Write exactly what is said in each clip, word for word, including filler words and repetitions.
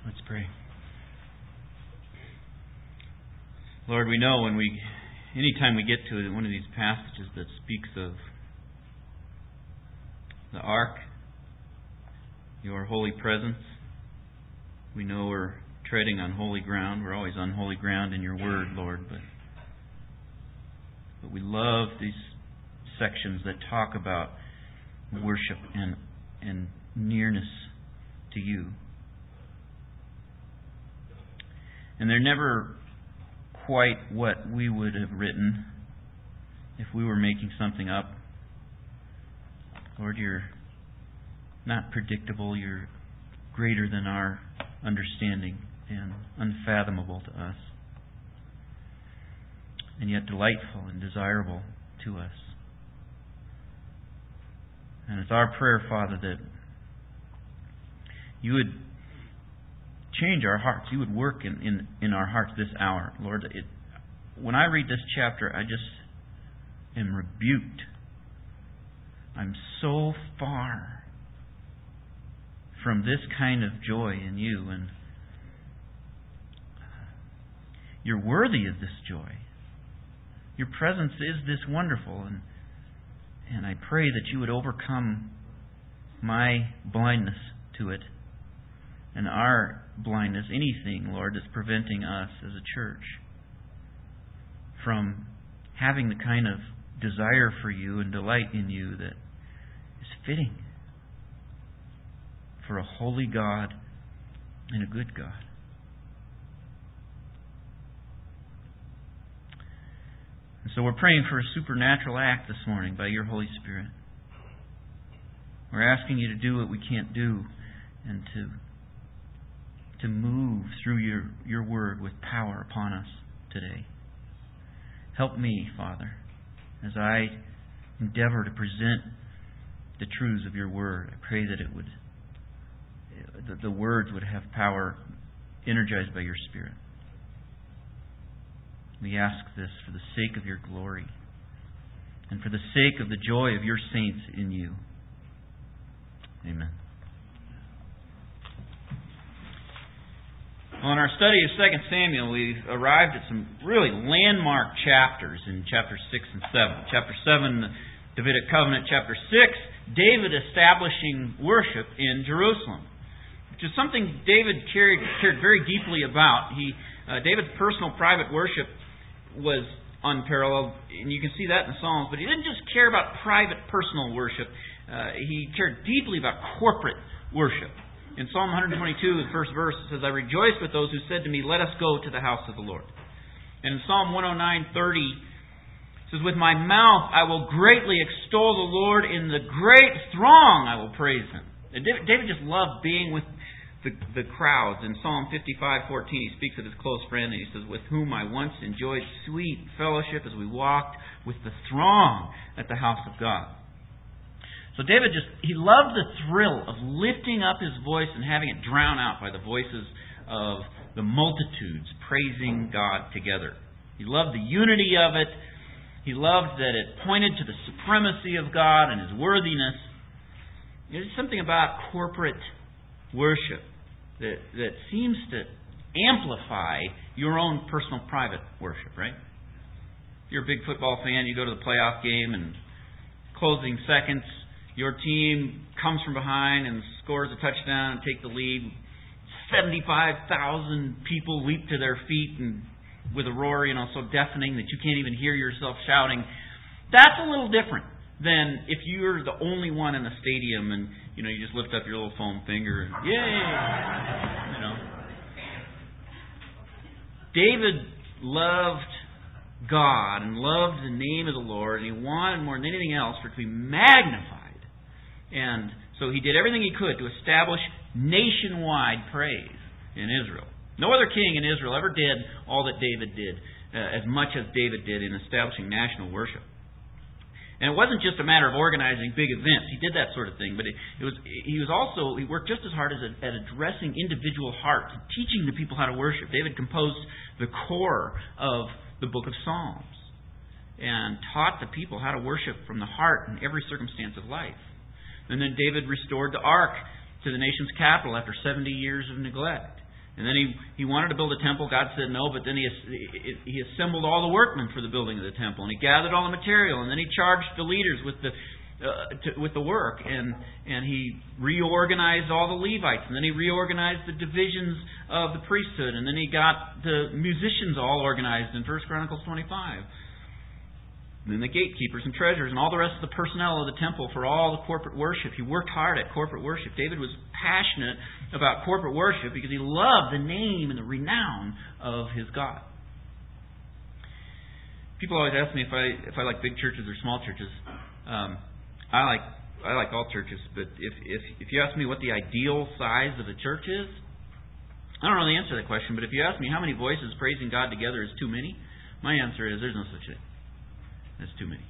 Let's pray. Lord, we know when we, anytime we get to one of these passages that speaks of the ark, your holy presence, we know we're treading on holy ground. We're always on holy ground in your word, Lord, but but we love these sections that talk about worship and and nearness to you. And they're never quite what we would have written if we were making something up. Lord, you're not predictable. You're greater than our understanding and unfathomable to us, and yet delightful and desirable to us. And it's our prayer, Father, that you would change our hearts. You would work in, in, in our hearts this hour. Lord, it, when I read this chapter, I just am rebuked. I'm so far from this kind of joy in you, and you're worthy of this joy. Your presence is this wonderful, and and I pray that you would overcome my blindness to it and our blindness, anything, Lord, that's preventing us as a church from having the kind of desire for you and delight in you that is fitting for a holy God and a good God. And so we're praying for a supernatural act this morning by your Holy Spirit. We're asking you to do what we can't do and to to move through your, your word with power upon us today. Help me, Father, as I endeavor to present the truths of your word. I pray that it would that the words would have power energized by your Spirit. We ask this for the sake of your glory and for the sake of the joy of your saints in you. Amen. Well, in our study of Second Samuel, we've arrived at some really landmark chapters in chapters six and seven. Chapter seven, the Davidic covenant. Chapter six, David establishing worship in Jerusalem, which is something David cared, cared very deeply about. He, uh, David's personal private worship was unparalleled, and you can see that in the Psalms, but he didn't just care about private personal worship. Uh, he cared deeply about corporate worship. In Psalm one twenty-two, the first verse, it says, I rejoiced with those who said to me, let us go to the house of the Lord. And in Psalm one oh nine thirty, it says, with my mouth I will greatly extol the Lord, in the great throng I will praise Him. And David just loved being with the, the crowds. In Psalm fifty-five fourteen, he speaks of his close friend, and he says, with whom I once enjoyed sweet fellowship as we walked with the throng at the house of God. So David just, he loved the thrill of lifting up his voice and having it drown out by the voices of the multitudes praising God together. He loved the unity of it. He loved that it pointed to the supremacy of God and His worthiness. There's something about corporate worship that, that seems to amplify your own personal private worship, right? If you're a big football fan, you go to the playoff game and closing seconds, your team comes from behind and scores a touchdown and take the lead. seventy-five thousand people leap to their feet and with a roar, you know, so deafening that you can't even hear yourself shouting. That's a little different than if you're the only one in the stadium and, you know, you just lift up your little foam finger and yay! You know. David loved God and loved the name of the Lord, and he wanted more than anything else for it to be magnified. And so he did everything he could to establish nationwide praise in Israel. No other king in Israel ever did all that David did, uh, as much as David did in establishing national worship. And it wasn't just a matter of organizing big events. He did that sort of thing, but it, it was he was also he worked just as hard as at addressing individual hearts, teaching the people how to worship. David composed the core of the book of Psalms and taught the people how to worship from the heart in every circumstance of life. And then David restored the ark to the nation's capital after seventy years of neglect. And then he, he wanted to build a temple. God said no, but then he, he assembled all the workmen for the building of the temple. And he gathered all the material. And then he charged the leaders with the uh, to, with the work. And, and he reorganized all the Levites. And then he reorganized the divisions of the priesthood. And then he got the musicians all organized in First Chronicles twenty-five. And then the gatekeepers and treasurers and all the rest of the personnel of the temple for all the corporate worship. He worked hard at corporate worship. David was passionate about corporate worship because he loved the name and the renown of his God. People always ask me if I if I like big churches or small churches. Um, I like I like all churches, but if if if you ask me what the ideal size of a church is, I don't know the answer to that question. But if you ask me how many voices praising God together is too many, my answer is there's no such thing. That's too many.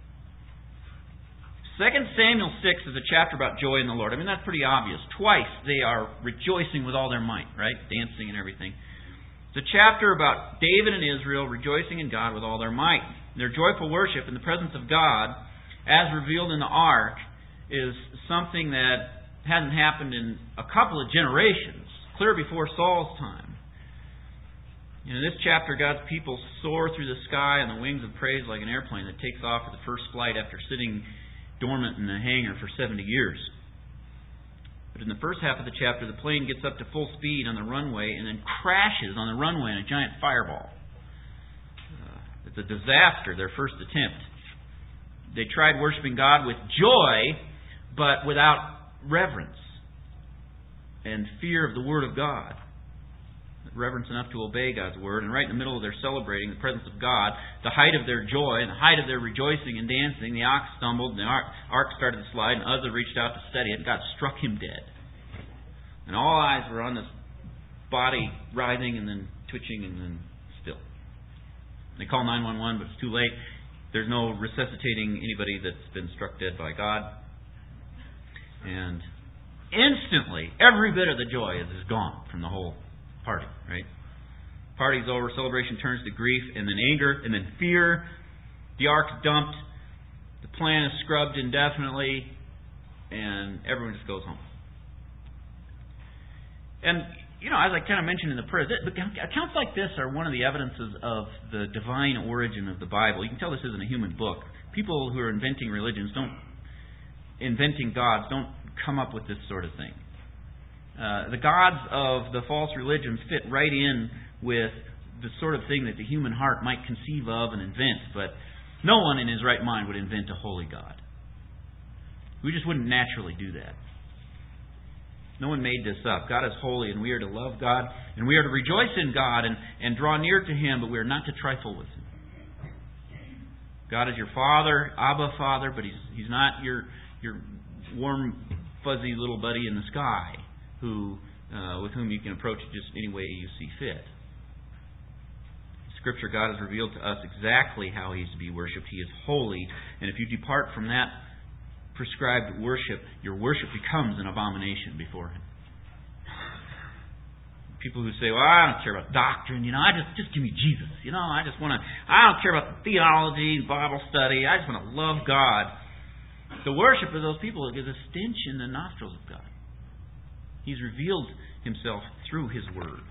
Second Samuel six is a chapter about joy in the Lord. I mean, that's pretty obvious. Twice they are rejoicing with all their might, right? Dancing and everything. It's a chapter about David and Israel rejoicing in God with all their might. Their joyful worship in the presence of God, as revealed in the ark, is something that hadn't happened in a couple of generations, clear before Saul's time. In this chapter, God's people soar through the sky on the wings of praise like an airplane that takes off for the first flight after sitting dormant in a hangar for seventy years. But in the first half of the chapter, the plane gets up to full speed on the runway and then crashes on the runway in a giant fireball. Uh, it's a disaster, their first attempt. They tried worshiping God with joy, but without reverence and fear of the Word of God. Reverence enough to obey God's Word. And right in the middle of their celebrating the presence of God, the height of their joy and the height of their rejoicing and dancing, the ox stumbled, and the ark started to slide, and Uzzah reached out to steady it, and God struck him dead. And all eyes were on this body writhing and then twitching and then still. They call nine one one, but it's too late. There's no resuscitating anybody that's been struck dead by God. And instantly, every bit of the joy is, is gone from the whole party, right? Party's over, celebration turns to grief, and then anger, and then fear. The ark's dumped, the plan is scrubbed indefinitely, and everyone just goes home. And, you know, as I kind of mentioned in the prayer, accounts like this are one of the evidences of the divine origin of the Bible. You can tell this isn't a human book. People who are inventing religions don't, inventing gods, don't come up with this sort of thing. Uh, the gods of the false religions fit right in with the sort of thing that the human heart might conceive of and invent, but no one in his right mind would invent a holy God. We just wouldn't naturally do that. No one made this up. God is holy, and we are to love God, and we are to rejoice in God and, and draw near to Him, but we are not to trifle with Him. God is your Father, Abba Father, but He's He's not your your warm, fuzzy little buddy in the sky who uh, with whom you can approach it just any way you see fit. In Scripture, God has revealed to us exactly how He is to be worshipped. He is holy, and if you depart from that prescribed worship, your worship becomes an abomination before Him. People who say, "Well, I don't care about doctrine. You know, I just just give me Jesus. You know, I just want to. I don't care about theology, Bible study. I just want to love God." The worship of those people is a stench in the nostrils of God. He's revealed Himself through His Word.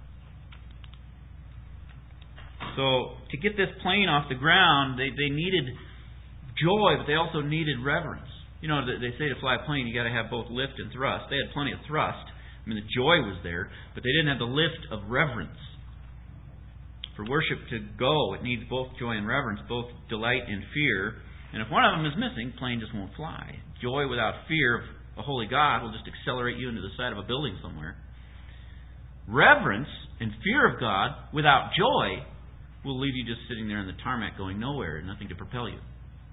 So, to get this plane off the ground, they, they needed joy, but they also needed reverence. You know, they say to fly a plane, you got to have both lift and thrust. They had plenty of thrust. I mean, the joy was there, but they didn't have the lift of reverence. For worship to go, it needs both joy and reverence, both delight and fear. And if one of them is missing, the plane just won't fly. Joy without fear of a holy God will just accelerate you into the side of a building somewhere. Reverence and fear of God without joy will leave you just sitting there in the tarmac going nowhere and nothing to propel you.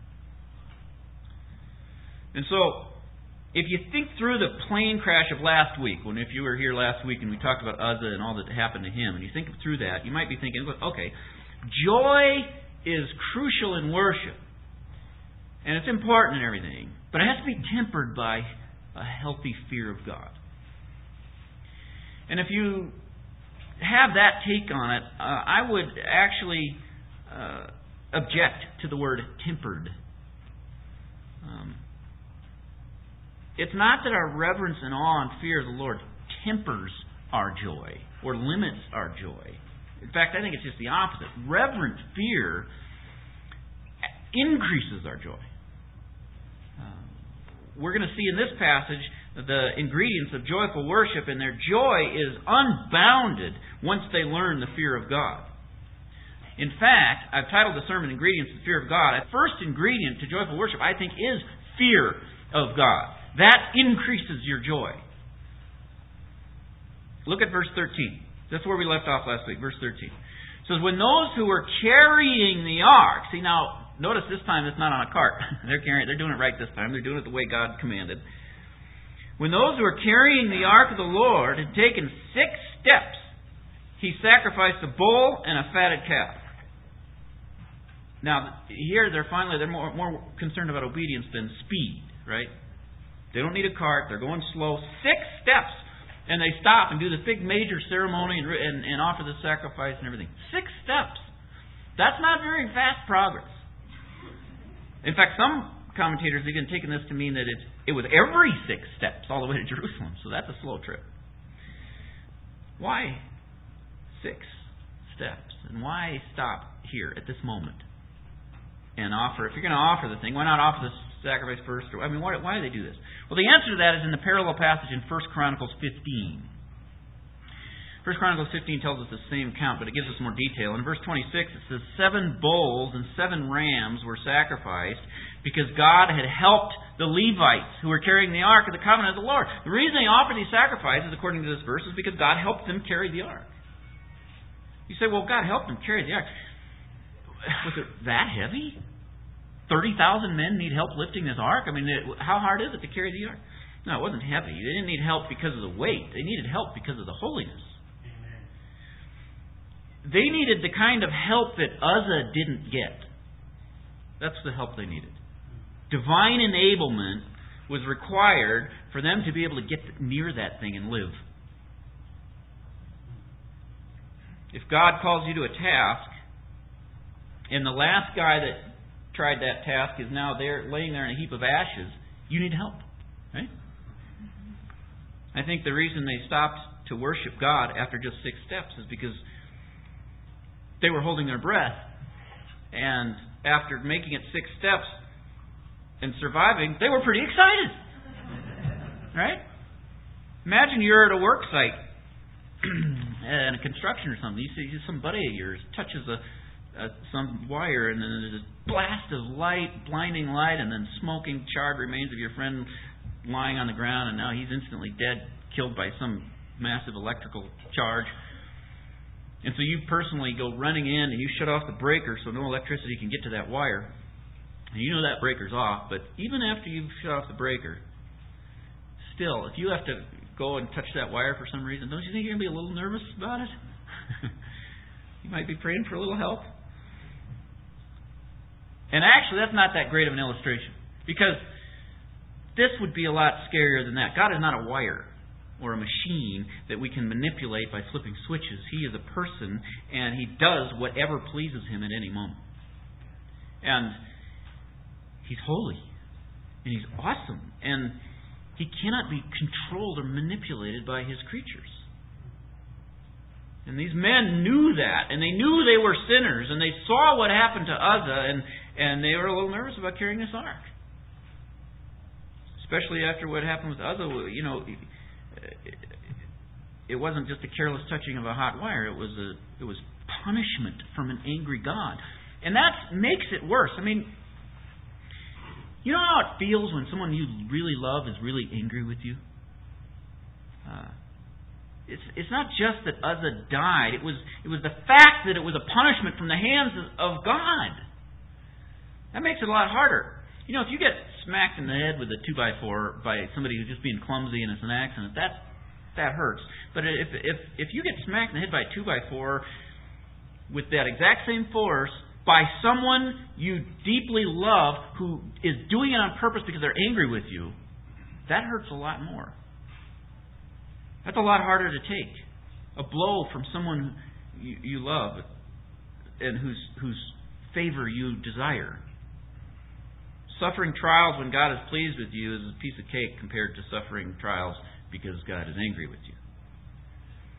And so, if you think through the plane crash of last week, when if you were here last week and we talked about Uzzah and all that happened to him, and you think through that, you might be thinking, okay, joy is crucial in worship, and it's important and everything, but it has to be tempered by a healthy fear of God. And if you have that take on it, uh, I would actually uh, object to the word tempered. Um, It's not that our reverence and awe and fear of the Lord tempers our joy or limits our joy. In fact, I think it's just the opposite. Reverent fear increases our joy. Uh, we're going to see in this passage the ingredients of joyful worship, and their joy is unbounded once they learn the fear of God. In fact, I've titled the sermon Ingredients of the Fear of God. The first ingredient to joyful worship, I think, is fear of God. That increases your joy. Look at verse thirteen. That's where we left off last week, verse thirteen. It says, when those who were carrying the ark, see now, notice this time it's not on a cart. they're carrying, they're doing it right this time. They're doing it the way God commanded. When those who were carrying the ark of the Lord had taken six steps, he sacrificed a bull and a fatted calf. Now, here they're finally they're more, more concerned about obedience than speed, right? They don't need a cart. They're going slow. Six steps. And they stop and do the big major ceremony and, and, and offer the sacrifice and everything. Six steps. That's not very fast progress. In fact, some commentators have even taken this to mean that it's, it was every six steps all the way to Jerusalem. So that's a slow trip. Why six steps? And why stop here at this moment and offer? If you're going to offer the thing, why not offer the sacrifice first? Or, I mean, why, why do they do this? Well, the answer to that is in the parallel passage in First Chronicles fifteen. First Chronicles fifteen tells us the same count, but it gives us more detail. In verse twenty-six, it says, seven bulls and seven rams were sacrificed because God had helped the Levites who were carrying the ark of the covenant of the Lord. The reason they offered these sacrifices, according to this verse, is because God helped them carry the ark. You say, well, God helped them carry the ark. Was it that heavy? thirty thousand men need help lifting this ark? I mean, it, how hard is it to carry the ark? No, it wasn't heavy. They didn't need help because of the weight. They needed help because of the holiness. Amen. They needed the kind of help that Uzzah didn't get. That's the help they needed. Divine enablement was required for them to be able to get near that thing and live. If God calls you to a task, and the last guy that tried that task is now there, laying there in a heap of ashes, you need help. Right? I think the reason they stopped to worship God after just six steps is because they were holding their breath. And after making it six steps and surviving, they were pretty excited. Right? Imagine you're at a work site and a construction or something. You see some buddy of yours touches a Uh, some wire, and then there's a blast of light, blinding light, and then smoking, charred remains of your friend lying on the ground, and now he's instantly dead, killed by some massive electrical charge. And so you personally go running in and you shut off the breaker so no electricity can get to that wire. And you know that breaker's off, but even after you've shut off the breaker, still, if you have to go and touch that wire for some reason, don't you think you're going to be a little nervous about it? You might be praying for a little help. And actually, that's not that great of an illustration. Because this would be a lot scarier than that. God is not a wire or a machine that we can manipulate by flipping switches. He is a person, and He does whatever pleases Him at any moment. And He's holy. And He's awesome. And He cannot be controlled or manipulated by His creatures. And these men knew that, and they knew they were sinners, and they saw what happened to Uzzah, and, and they were a little nervous about carrying this ark. Especially after what happened with Uzzah. You know, it wasn't just a careless touching of a hot wire. It was a it was punishment from an angry God. And that makes it worse. I mean, you know how it feels when someone you really love is really angry with you? Uh, It's it's not just that Uzzah died. It was it was the fact that it was a punishment from the hands of God. That makes it a lot harder. You know, if you get smacked in the head with a two by four by somebody who's just being clumsy and it's an accident, that that hurts. But if if if you get smacked in the head by a two by four with that exact same force by someone you deeply love who is doing it on purpose because they're angry with you, that hurts a lot more. That's a lot harder to take. A blow from someone you, you love and whose whose favor you desire. Suffering trials when God is pleased with you is a piece of cake compared to suffering trials because God is angry with you.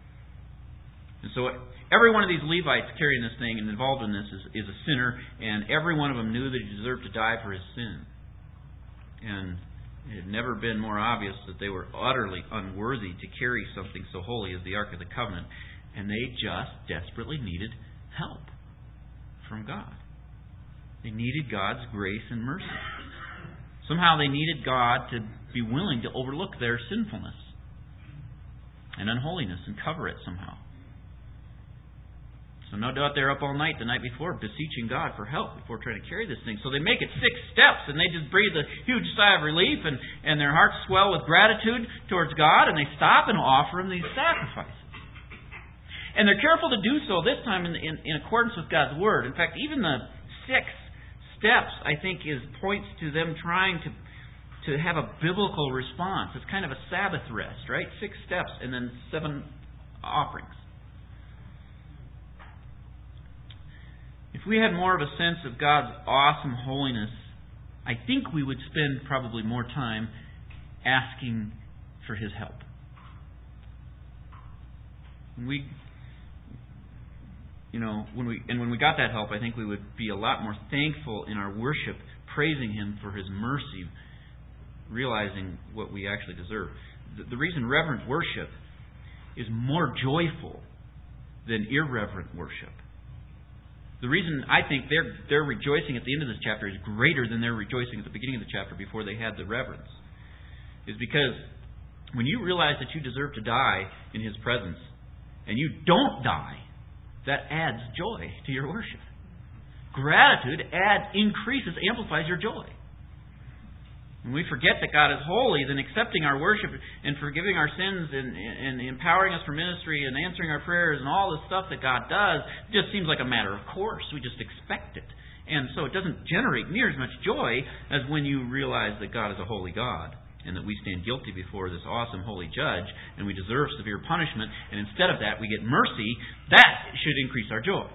And so every one of these Levites carrying this thing and involved in this is, is a sinner, and every one of them knew that he deserved to die for his sin. And it had never been more obvious that they were utterly unworthy to carry something so holy as the Ark of the Covenant, and they just desperately needed help from God. They needed God's grace and mercy. Somehow they needed God to be willing to overlook their sinfulness and unholiness and cover it somehow. So no doubt they're up all night the night before beseeching God for help before trying to carry this thing. So they make it six steps and they just breathe a huge sigh of relief and, and their hearts swell with gratitude towards God, and they stop and offer Him these sacrifices. And they're careful to do so this time in, in, in accordance with God's Word. In fact, even the six steps, I think, is points to them trying to to have a biblical response. It's kind of a Sabbath rest, right? Six steps and then seven offerings. If we had more of a sense of God's awesome holiness, I think we would spend probably more time asking for His help. When we, you know, when we and when we got that help, I think we would be a lot more thankful in our worship, praising Him for His mercy, realizing what we actually deserve. The, the reason reverent worship is more joyful than irreverent worship. The reason I think they're they're rejoicing at the end of this chapter is greater than their rejoicing at the beginning of the chapter before they had the reverence. Is because when you realize that you deserve to die in His presence and you don't die, that adds joy to your worship. Gratitude adds, increases, amplifies your joy. When we forget that God is holy, then accepting our worship and forgiving our sins and, and empowering us for ministry and answering our prayers and all the stuff that God does just seems like a matter of course. We just expect it. And so it doesn't generate near as much joy as when you realize that God is a holy God and that we stand guilty before this awesome holy judge and we deserve severe punishment, and instead of that we get mercy. That should increase our joy.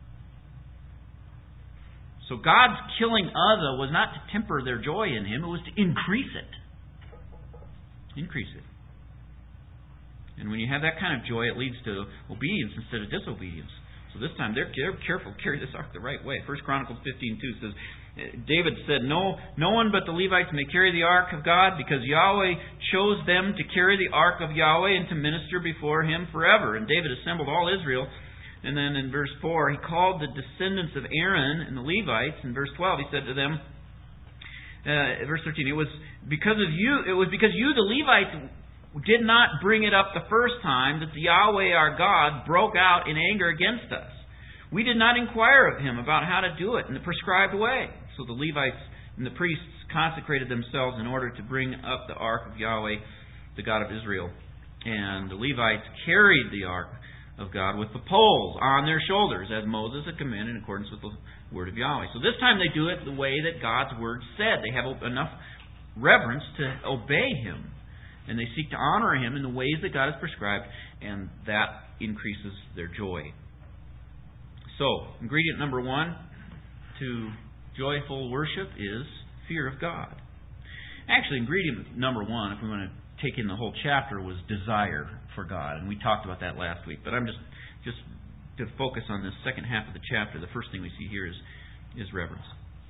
So God's killing Uzzah was not to temper their joy in Him, it was to increase it. Increase it. And when you have that kind of joy, it leads to obedience instead of disobedience. So this time they're, they're careful to carry this ark the right way. First Chronicles fifteen two says, David said, no, no one but the Levites may carry the ark of God, because Yahweh chose them to carry the ark of Yahweh and to minister before Him forever. And David assembled all Israel. And then in verse four, he called the descendants of Aaron and the Levites. In verse twelve, he said to them, uh, verse thirteen, it was because of you, it was because you, the Levites, did not bring it up the first time that the Yahweh our God broke out in anger against us. We did not inquire of Him about how to do it in the prescribed way. So the Levites and the priests consecrated themselves in order to bring up the ark of Yahweh, the God of Israel. And the Levites carried the ark of God with the poles on their shoulders, as Moses had commanded in accordance with the word of Yahweh. So this time they do it the way that God's word said. They have enough reverence to obey Him, and they seek to honor Him in the ways that God has prescribed, and that increases their joy. So, ingredient number one to joyful worship is fear of God. Actually, ingredient number one, if we want to take in the whole chapter, was desire for God, and we talked about that last week. But I'm just just to focus on this second half of the chapter. The first thing we see here is is reverence,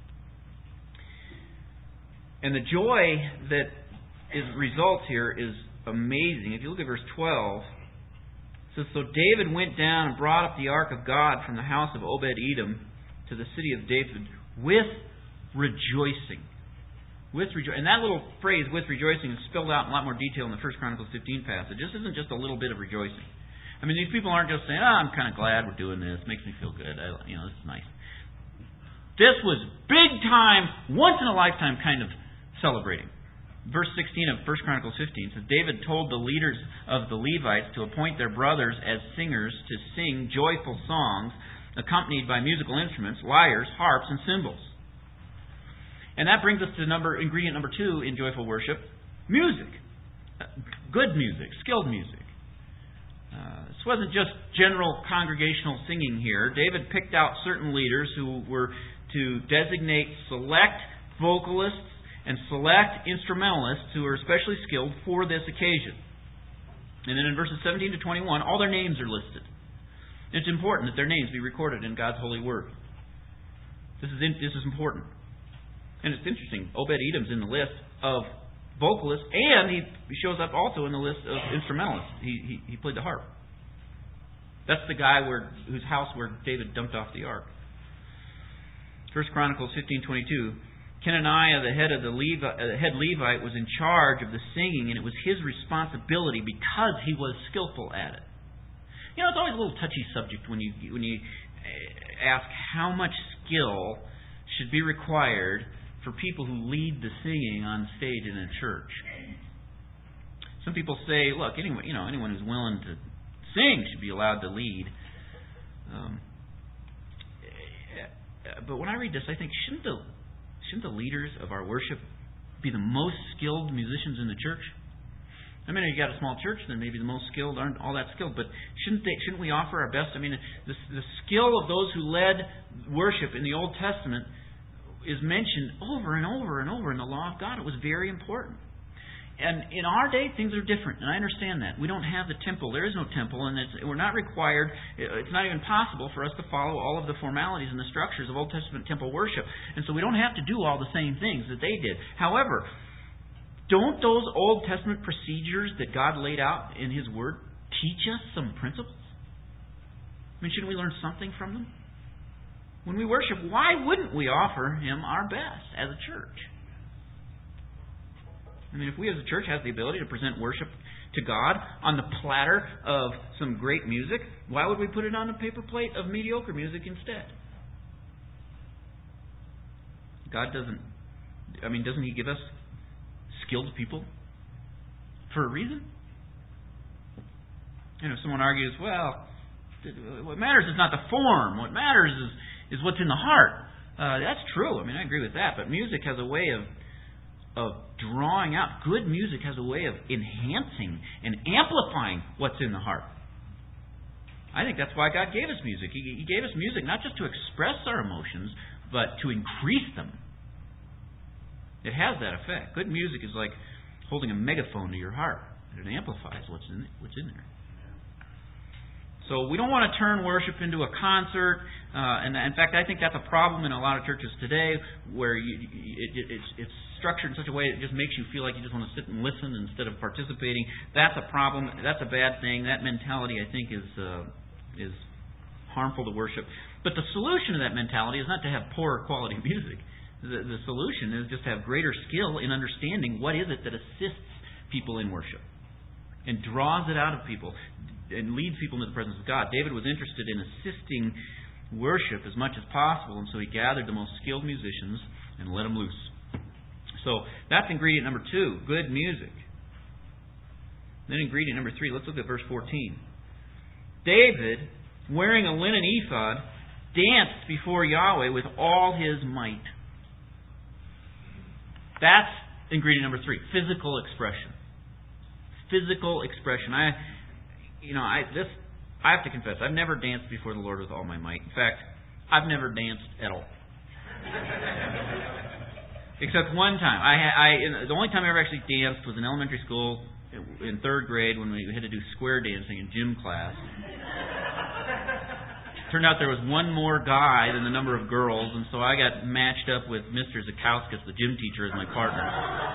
and the joy that is results here is amazing. If you look at verse twelve, it says, "So David went down and brought up the ark of God from the house of Obed-Edom to the city of David with rejoicing." With rejo- and that little phrase, with rejoicing, is spelled out in a lot more detail in the First Chronicles fifteen passage. This isn't just a little bit of rejoicing. I mean, these people aren't just saying, oh, I'm kind of glad we're doing this. It makes me feel good. I, you know, this is nice. This was big time, once in a lifetime kind of celebrating. Verse sixteen of First Chronicles fifteen says, David told the leaders of the Levites to appoint their brothers as singers to sing joyful songs accompanied by musical instruments, lyres, harps, and cymbals. And that brings us to number ingredient number two in joyful worship, music. Good music, skilled music. Uh, this wasn't just general congregational singing here. David picked out certain leaders who were to designate select vocalists and select instrumentalists who are especially skilled for this occasion. And then in verses seventeen to twenty-one, all their names are listed. It's important that their names be recorded in God's holy word. This is in, this is important. And it's interesting, Obed-Edom's in the list of vocalists, and he shows up also in the list of instrumentalists. He, he, he played the harp. That's the guy where whose house where David dumped off the ark. First Chronicles fifteen twenty-two. Kenaniah, the head of the Levi, uh, head Levite, was in charge of the singing, and it was his responsibility because he was skillful at it. You know, it's always a little touchy subject when you when you ask how much skill should be required for people who lead the singing on stage in a church. Some people say, look, anyone you know anyone who's willing to sing should be allowed to lead. Um, but when I read this, I think shouldn't the Shouldn't the leaders of our worship be the most skilled musicians in the church? I mean, you got a small church, then maybe the most skilled aren't all that skilled. But shouldn't they, shouldn't we offer our best? I mean, the, the skill of those who led worship in the Old Testament is mentioned over and over and over in the law of God. It was very important. And in our day, things are different, and I understand that. We don't have the temple. There is no temple, and it's, we're not required. It's not even possible for us to follow all of the formalities and the structures of Old Testament temple worship. And so we don't have to do all the same things that they did. However, don't those Old Testament procedures that God laid out in His Word teach us some principles? I mean, shouldn't we learn something from them? When we worship, why wouldn't we offer Him our best as a church? I mean, if we as a church have the ability to present worship to God on the platter of some great music, why would we put it on a paper plate of mediocre music instead? God doesn't, I mean, doesn't He give us skilled people for a reason? You know, someone argues, well, what matters is not the form. What matters is, is what's in the heart. Uh, that's true. I mean, I agree with that. But music has a way of of drawing out. Good music has a way of enhancing and amplifying what's in the heart. I think that's why God gave us music. He, he gave us music not just to express our emotions, but to increase them. It has that effect. Good music is like holding a megaphone to your heart. It amplifies what's in what's in there. So we don't want to turn worship into a concert. Uh, and in fact, I think that's a problem in a lot of churches today, where you, it, it, it's, it's structured in such a way that it just makes you feel like you just want to sit and listen instead of participating. That's a problem. That's a bad thing. That mentality, I think, is uh, is harmful to worship. But the solution to that mentality is not to have poorer quality music. The, the solution is just to have greater skill in understanding what is it that assists people in worship and draws it out of people and leads people into the presence of God. David was interested in assisting worship as much as possible, and so he gathered the most skilled musicians and let them loose. So that's ingredient number two, good music. Then ingredient number three, let's look at verse fourteen. David, wearing a linen ephod, danced before Yahweh with all his might. That's ingredient number three, physical expression. Physical expression. I You know, I this I have to confess, I've never danced before the Lord with all my might. In fact, I've never danced at all. Except one time. I, I the only time I ever actually danced was in elementary school in third grade when we had to do square dancing in gym class. Turned out there was one more guy than the number of girls, and so I got matched up with Mister Zakauskas, the gym teacher, as my partner.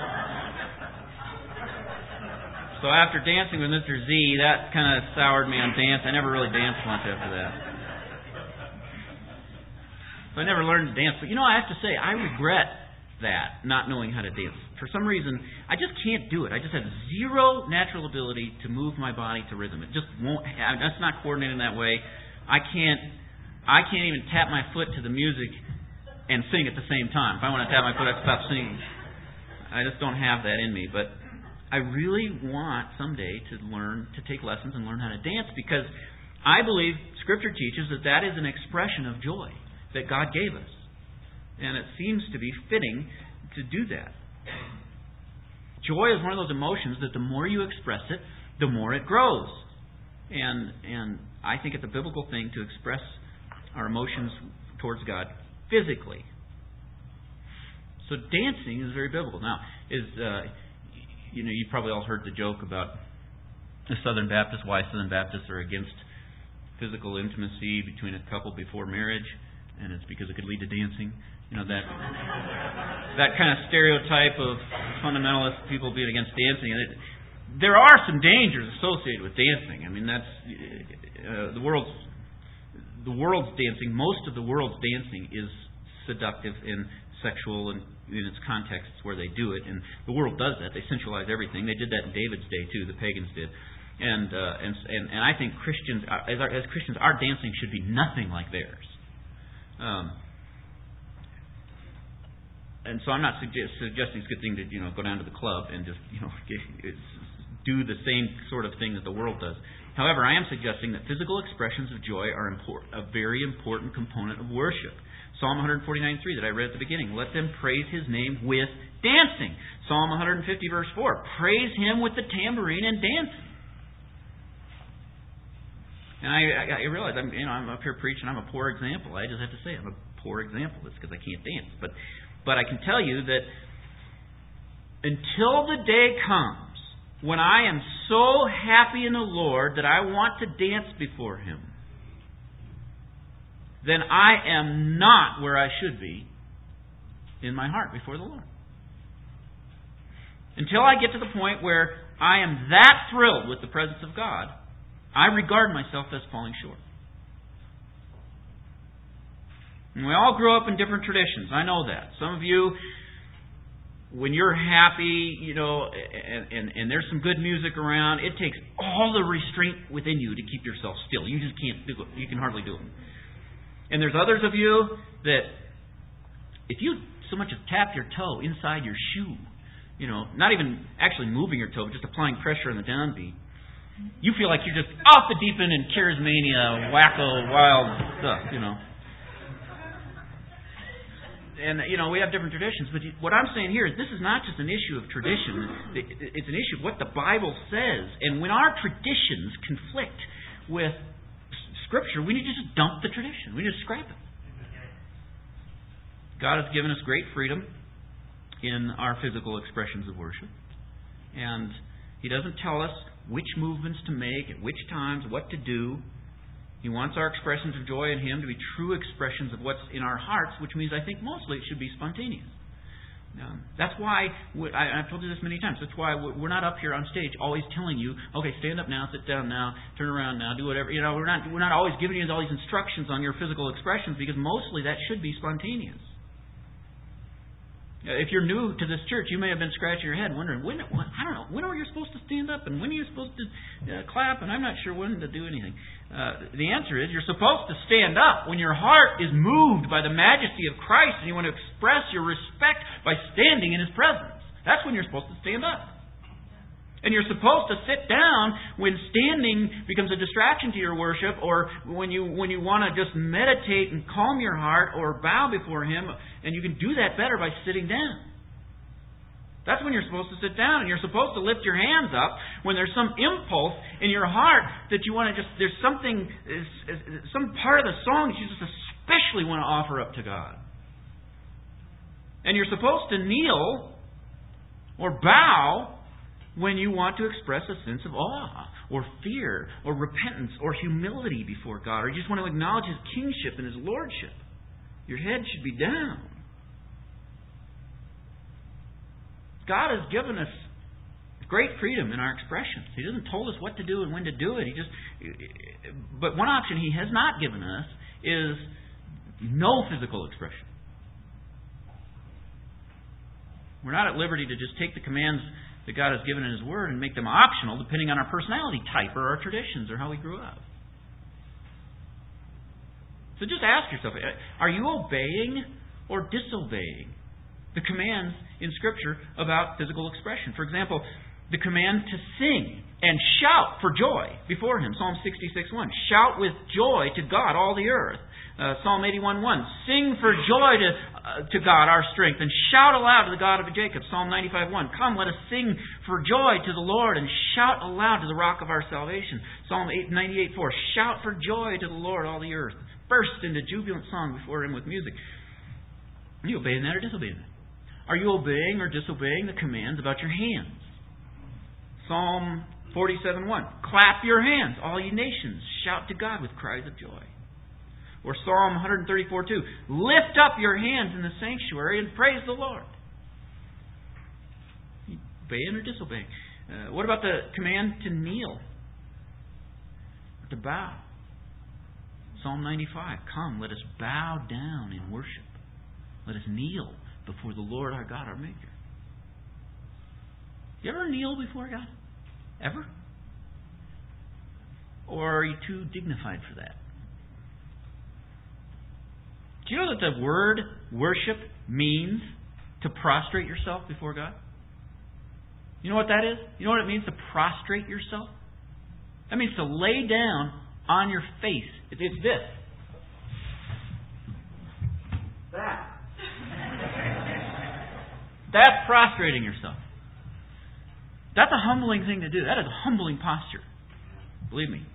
So after dancing with Mister Z, that kind of soured me on dance. I never really danced much after that. So I never learned to dance. But you know, I have to say, I regret that, not knowing how to dance. For some reason, I just can't do it. I just have zero natural ability to move my body to rhythm. It just won't. That's not coordinated in that way. I can't. I can't even tap my foot to the music and sing at the same time. If I want to tap my foot, I stop singing. I just don't have that in me. But I really want someday to learn to take lessons and learn how to dance, because I believe Scripture teaches that that is an expression of joy that God gave us. And it seems to be fitting to do that. Joy is one of those emotions that the more you express it, the more it grows. And and I think it's a biblical thing to express our emotions towards God physically. So dancing is very biblical. Now, is... Uh, You know, you've probably all heard the joke about the Southern Baptists, why Southern Baptists are against physical intimacy between a couple before marriage, and it's because it could lead to dancing. You know, that that kind of stereotype of fundamentalist people being against dancing. And it, there are some dangers associated with dancing. I mean, that's uh, the world's the world's dancing. Most of the world's dancing is seductive and sexual, and in its contexts where they do it. And the world does that. They sensualize everything. They did that in David's day too. The pagans did. And uh, and, and and I think Christians, as our, as Christians, our dancing should be nothing like theirs. Um, and so I'm not suggest, suggesting it's a good thing to you know go down to the club and just you know do the same sort of thing that the world does. However, I am suggesting that physical expressions of joy are important, a very important component of worship. Psalm one forty-nine three that I read at the beginning. Let them praise His name with dancing. Psalm one fifty verse four. Praise Him with the tambourine and dancing. And I, I, I realize I'm, you know, I'm up here preaching. I'm a poor example. I just have to say I'm a poor example. It's because I can't dance. But, but I can tell you that until the day comes when I am so happy in the Lord that I want to dance before Him, then I am not where I should be in my heart before the Lord. Until I get to the point where I am that thrilled with the presence of God, I regard myself as falling short. And we all grow up in different traditions. I know that. Some of you, when you're happy, you know, and, and, and there's some good music around, it takes all the restraint within you to keep yourself still. You just can't do it. You can hardly do it. And there's others of you that if you so much as tap your toe inside your shoe, you know, not even actually moving your toe, but just applying pressure on the downbeat, you feel like you're just off the deep end in charismania, wacko, wild stuff, you know. And, you know, we have different traditions, but what I'm saying here is this is not just an issue of tradition. It's an issue of what the Bible says. And when our traditions conflict with Scripture, we need to just dump the tradition. We need to scrap it. God has given us great freedom in our physical expressions of worship. And He doesn't tell us which movements to make, at which times, what to do. He wants our expressions of joy in Him to be true expressions of what's in our hearts, which means I think mostly it should be spontaneous. Um, that's why, I, I've told you this many times, that's why we're not up here on stage always telling you, okay, stand up now, sit down now, turn around now, do whatever. You know, we're not, we're not always giving you all these instructions on your physical expressions because mostly that should be spontaneous. If you're new to this church, you may have been scratching your head wondering, when, when I don't know, when are you supposed to stand up and when are you supposed to uh, clap, and I'm not sure when to do anything. Uh, the answer is you're supposed to stand up when your heart is moved by the majesty of Christ and you want to express your respect by standing in His presence. That's when you're supposed to stand up. And you're supposed to sit down when standing becomes a distraction to your worship, or when you when you want to just meditate and calm your heart or bow before Him, and you can do that better by sitting down. That's when you're supposed to sit down, and you're supposed to lift your hands up when there's some impulse in your heart that you want to just, there's something, some part of the song that you just especially want to offer up to God. And you're supposed to kneel or bow when you want to express a sense of awe or fear or repentance or humility before God, or you just want to acknowledge His kingship and His lordship. Your head should be down. God has given us great freedom in our expressions. He doesn't tell us what to do and when to do it. He just, but one option He has not given us is no physical expression. We're not at liberty to just take the commands that God has given in His Word and make them optional depending on our personality type or our traditions or how we grew up. So just ask yourself, are you obeying or disobeying the commands in Scripture about physical expression? For example, the command to sing and shout for joy before Him. Psalm sixty-six one. Shout with joy to God, all the earth. Uh, Psalm eighty-one one. Sing for joy to uh, to God, our strength, and shout aloud to the God of Jacob. Psalm ninety-five one. Come, let us sing for joy to the Lord and shout aloud to the rock of our salvation. Psalm ninety-eight four. Shout for joy to the Lord, all the earth. Burst into jubilant song before Him with music. Are you obeying that or disobeying that? Are you obeying or disobeying the commands about your hands? Psalm forty-seven one. Clap your hands, all you nations. Shout to God with cries of joy. Or Psalm one thirty-four two. Lift up your hands in the sanctuary and praise the Lord. Obeying or disobeying? Uh, what about the command to kneel? Or to bow? Psalm ninety-five. Come, let us bow down in worship. Let us kneel before the Lord our God, our Maker. You ever kneel before God? Ever? Or are you too dignified for that? Do you know that the word worship means to prostrate yourself before God? You know what that is? You know what it means to prostrate yourself? That means to lay down on your face. It's this. That. That's prostrating yourself. That's a humbling thing to do. That is a humbling posture. Believe me.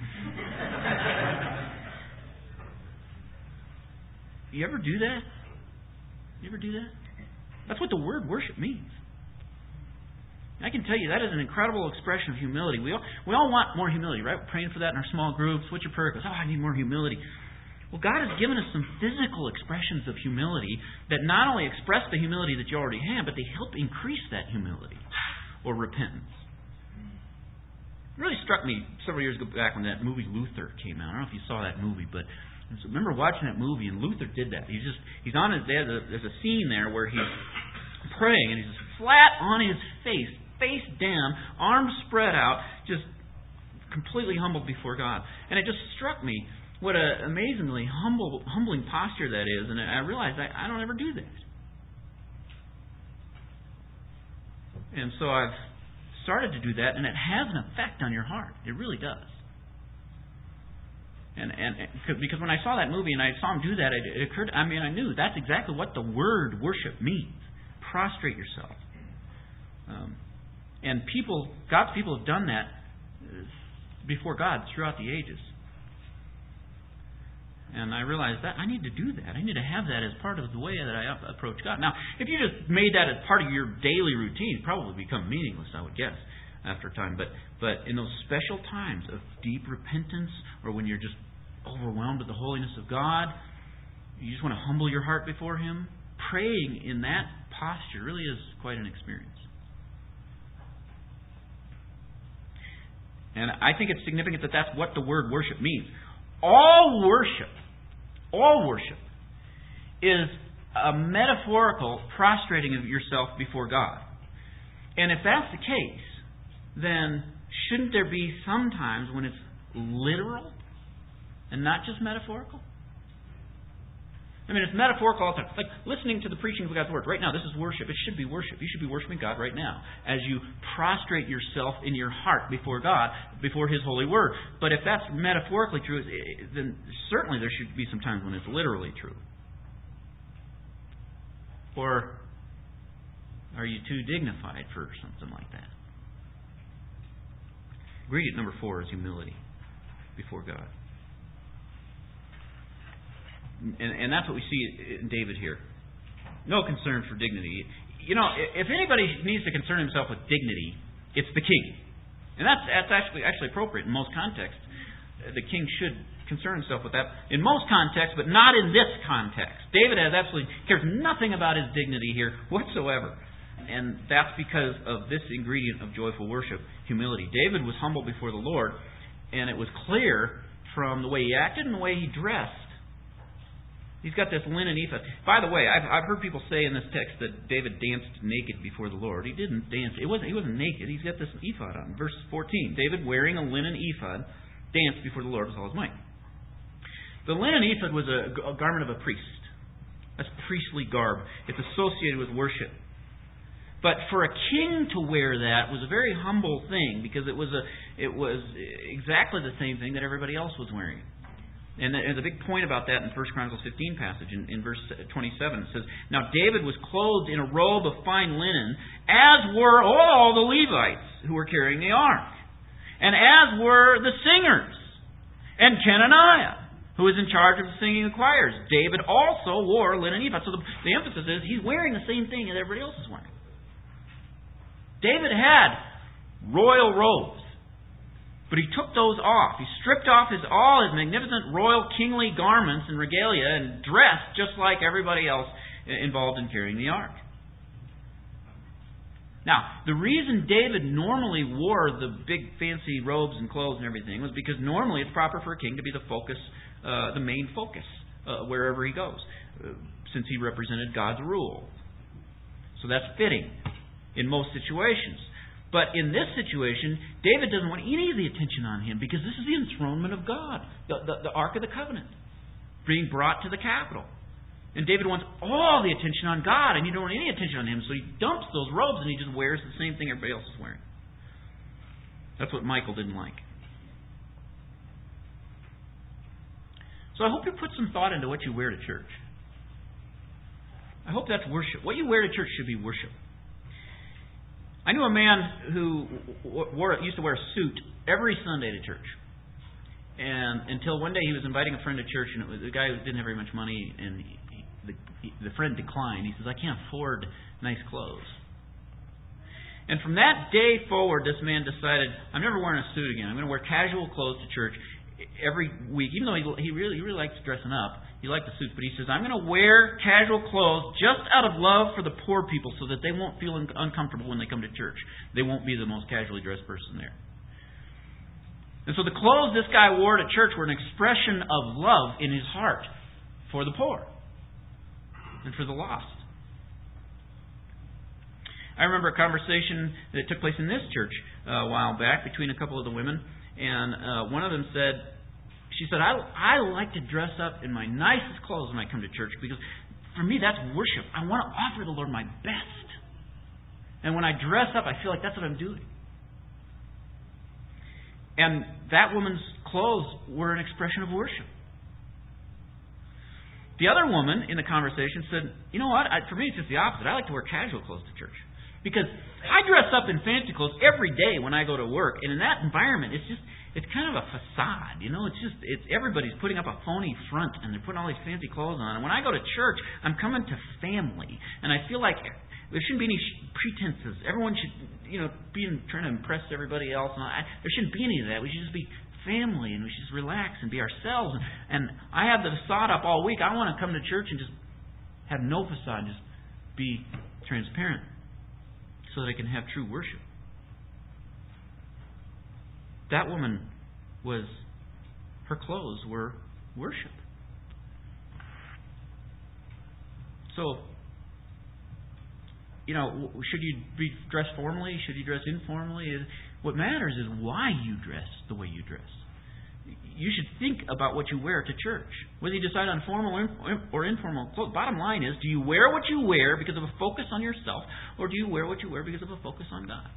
You ever do that? You ever do that? That's what the word worship means. I can tell you that is an incredible expression of humility. We all, we all want more humility, right? We're praying for that in our small groups. What's your prayer? It goes, oh, I need more humility. Well, God has given us some physical expressions of humility that not only express the humility that you already have, but they help increase that humility or repentance. It really struck me several years back when that movie Luther came out. I don't know if you saw that movie, but I remember watching that movie, and Luther did that. He's just he's on his there's a, there's a scene there where he's praying, and he's just flat on his face, face down, arms spread out, just completely humbled before God. And it just struck me what an amazingly humble, humbling posture that is. And I realized I, I don't ever do that. And so I've started to do that, and it has an effect on your heart. It really does. And and because when I saw that movie and I saw him do that, it, it occurred. I mean, I knew that's exactly what the word worship means. Prostrate yourself. Um, and people, God's people have done that before God throughout the ages. And I realized that I need to do that. I need to have that as part of the way that I approach God. Now, if you just made that as part of your daily routine, it'd probably become meaningless, I would guess, after time. But but in those special times of deep repentance, or when you're just overwhelmed with the holiness of God, you just want to humble your heart before Him, praying in that posture really is quite an experience. And I think it's significant that that's what the word worship means. All worship, all worship, is a metaphorical prostrating of yourself before God. And if that's the case, then shouldn't there be some times when it's literal and not just metaphorical? I mean, it's metaphorical all the time. Like listening to the preaching of God's Word. Right now, this is worship. It should be worship. You should be worshiping God right now as you prostrate yourself in your heart before God, before His holy Word. But if that's metaphorically true, then certainly there should be some times when it's literally true. Or are you too dignified for something like that? Ingredient number four is humility before God. And, and that's what we see in David here. No concern for dignity. You know, if anybody needs to concern himself with dignity, it's the king. And that's that's actually actually appropriate in most contexts. The king should concern himself with that in most contexts, but not in this context. David has absolutely cares nothing about his dignity here whatsoever. And that's because of this ingredient of joyful worship, humility. David was humble before the Lord, and it was clear from the way he acted and the way he dressed. He's got this linen ephod. By the way, I've, I've heard people say in this text that David danced naked before the Lord. He didn't dance. It wasn't. He wasn't naked. He's got this ephod on. Verse fourteen. David, wearing a linen ephod, danced before the Lord with all his might. The linen ephod was a, a garment of a priest. That's priestly garb. It's associated with worship. But for a king to wear that was a very humble thing, because it was a it was exactly the same thing that everybody else was wearing. And there's a big point about that in First Chronicles fifteen passage. In, in verse twenty-seven, it says, Now David was clothed in a robe of fine linen, as were all the Levites who were carrying the ark, and as were the singers, and Kenaniah, who was in charge of singing the choirs. David also wore linen ephod. So the, the emphasis is he's wearing the same thing that everybody else is wearing. David had royal robes. But he took those off. He stripped off his all his magnificent royal kingly garments and regalia and dressed just like everybody else involved in carrying the ark. Now, the reason David normally wore the big fancy robes and clothes and everything was because normally it's proper for a king to be the focus, uh, the main focus, uh, wherever he goes, uh, since he represented God's rule. So that's fitting in most situations. But in this situation, David doesn't want any of the attention on him because this is the enthronement of God, the, the, the Ark of the Covenant, being brought to the capital. And David wants all the attention on God, and you don't want any attention on him, so he dumps those robes and he just wears the same thing everybody else is wearing. That's what Michal didn't like. So I hope you put some thought into what you wear to church. I hope that's worship. What you wear to church should be worship. I knew a man who wore, used to wear a suit every Sunday to church. And until one day he was inviting a friend to church, and it was a guy who didn't have very much money, and he, the, he, the friend declined. He says, "I can't afford nice clothes." And from that day forward, this man decided, "I'm never wearing a suit again. I'm going to wear casual clothes to church every week." Even though he, he really he really likes dressing up, he liked the suits, but he says, "I'm going to wear casual clothes just out of love for the poor people, so that they won't feel un- uncomfortable when they come to church. They won't be the most casually dressed person there." And so the clothes this guy wore to church were an expression of love in his heart for the poor and for the lost. I remember a conversation that took place in this church uh, a while back between a couple of the women, and uh, one of them said, she said, I, I like to dress up in my nicest clothes when I come to church because for me that's worship. I want to offer the Lord my best. And when I dress up, I feel like that's what I'm doing. And that woman's clothes were an expression of worship. The other woman in the conversation said, "You know what? I, for me, it's just the opposite. I like to wear casual clothes to church. Because I dress up in fancy clothes every day when I go to work. And in that environment, it's just, it's kind of a facade. You know, it's just, it's everybody's putting up a phony front and they're putting all these fancy clothes on. And when I go to church, I'm coming to family. And I feel like there shouldn't be any pretenses. Everyone should, you know, be in, trying to impress everybody else. And I, there shouldn't be any of that. We should just be family and we should just relax and be ourselves. And, and I have the facade up all week. I want to come to church and just have no facade, just be transparent so that I can have true worship." That woman was, her clothes were worship. So, you know, should you be dressed formally? Should you dress informally? What matters is why you dress the way you dress. You should think about what you wear to church. Whether you decide on formal or informal clothes. Bottom line is, do you wear what you wear because of a focus on yourself, or do you wear what you wear because of a focus on God?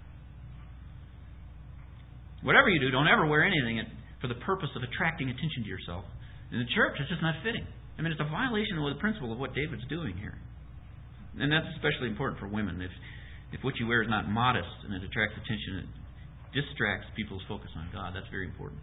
Whatever you do, don't ever wear anything for the purpose of attracting attention to yourself. In the church, it's just not fitting. I mean, it's a violation of the principle of what David's doing here. And that's especially important for women. If if what you wear is not modest and it attracts attention, it distracts people's focus on God. That's very important.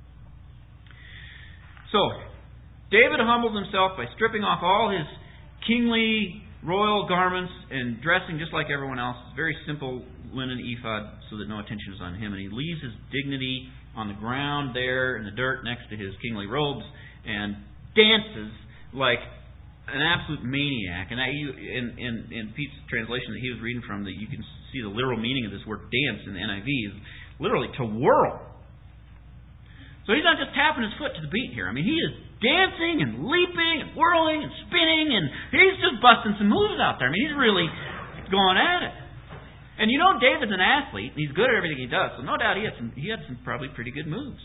So, David humbled himself by stripping off all his kingly royal garments and dressing just like everyone else. Very simple linen ephod so that no attention is on him. And he leaves his dignity on the ground there in the dirt next to his kingly robes and dances like an absolute maniac. And I, you, in, in, in Pete's translation that he was reading from, that you can see the literal meaning of this word dance in the N I V is literally to whirl. So he's not just tapping his foot to the beat here. I mean, he is dancing and leaping and whirling and spinning, and he's just busting some moves out there. I mean, he's really going at it. And you know, David's an athlete, and he's good at everything he does, so no doubt he had some, he had some probably pretty good moves.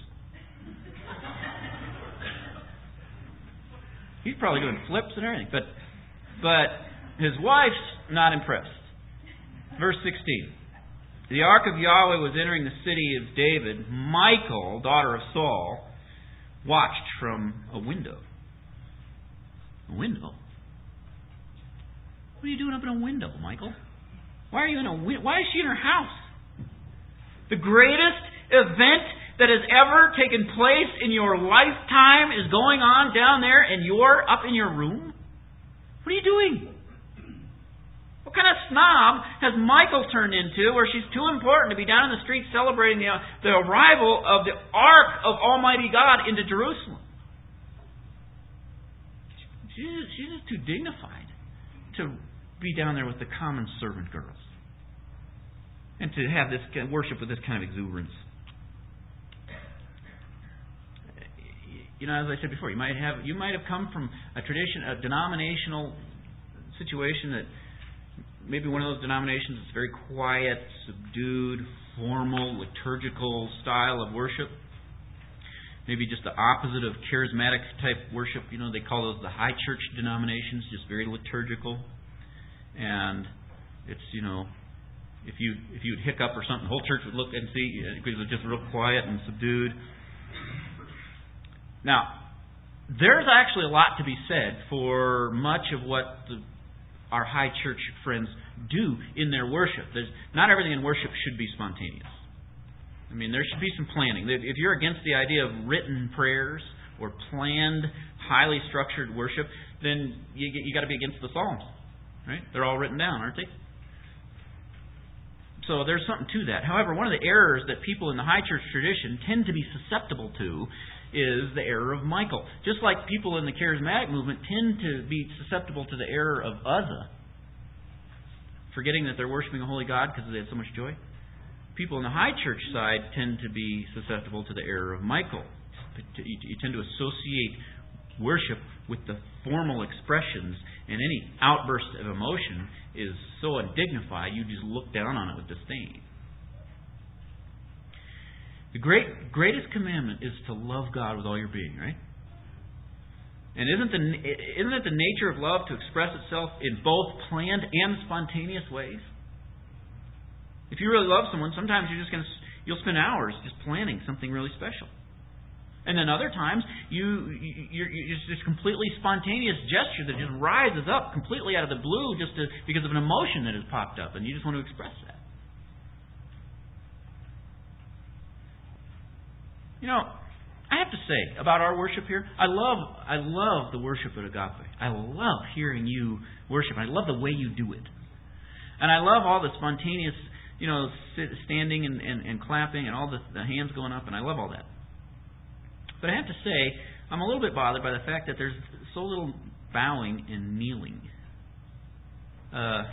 He's probably doing flips and everything. But, but his wife's not impressed. Verse sixteen. The ark of Yahweh was entering the city of David. Michal, daughter of Saul, watched from a window. A window? What are you doing up in a window, Michal? Why are you in a window? Why is she in her house? The greatest event that has ever taken place in your lifetime is going on down there, and you're up in your room? What are you doing? What What kind of snob has Michael turned into where she's too important to be down in the street celebrating the, the arrival of the Ark of Almighty God into Jerusalem? She's, she's just too dignified to be down there with the common servant girls and to have this worship with this kind of exuberance. You know, as I said before, you might have you might have come from a tradition, a denominational situation that maybe one of those denominations is very quiet, subdued, formal, liturgical style of worship. Maybe just the opposite of charismatic type worship. You know, they call those the high church denominations, just very liturgical. And it's, you know, if you if you would hiccup or something, the whole church would look and see because it's just real quiet and subdued. Now, there's actually a lot to be said for much of what the, our high church friends do in their worship. There's, not everything in worship should be spontaneous. I mean, there should be some planning. If you're against the idea of written prayers or planned, highly structured worship, then you, you got to be against the Psalms, right? They're all written down, aren't they? So there's something to that. However, one of the errors that people in the high church tradition tend to be susceptible to is the error of Michael. Just like people in the charismatic movement tend to be susceptible to the error of Uzzah, forgetting that they're worshiping a holy God because they have so much joy. People in the high church side tend to be susceptible to the error of Michael. You tend to associate worship with the formal expressions, and any outburst of emotion is so undignified you just look down on it with disdain. The great, greatest commandment is to love God with all your being, right? And isn't the isn't it the nature of love to express itself in both planned and spontaneous ways? If you really love someone, sometimes you're just going to you'll spend hours just planning something really special, and then other times you you're, you're just this completely spontaneous gesture that just rises up completely out of the blue just to, because of an emotion that has popped up, and you just want to express that. You know, I have to say about our worship here, I love I love the worship at Agape. I love hearing you worship. I love the way you do it. And I love all the spontaneous, you know, standing and, and, and clapping and all the, the hands going up, and I love all that. But I have to say, I'm a little bit bothered by the fact that there's so little bowing and kneeling. Uh,